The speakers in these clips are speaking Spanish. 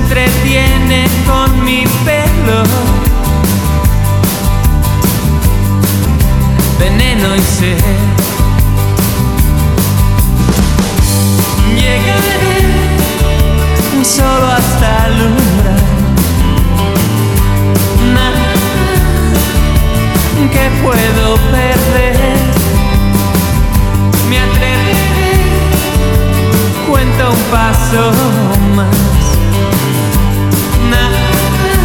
entretiene con mi pelo. Veneno y sed. Llegaré solo hasta alumbrar. Nada que puedo perder. Me atreveré, cuenta un paso más. Nada,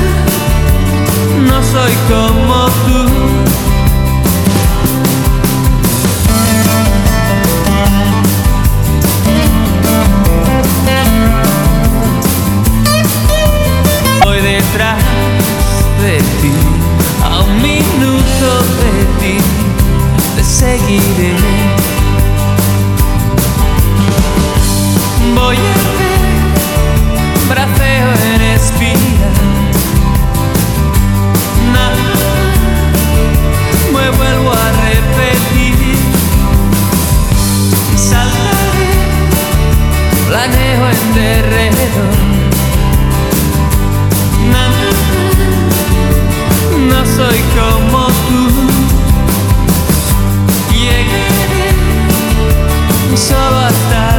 no soy como tú. Voy detrás de ti, a un minuto de ti, te seguiré. Voy a ver, braceo en espira. Nada, me vuelvo a repetir. Saltaré, planeo en derredor. Nada, no soy como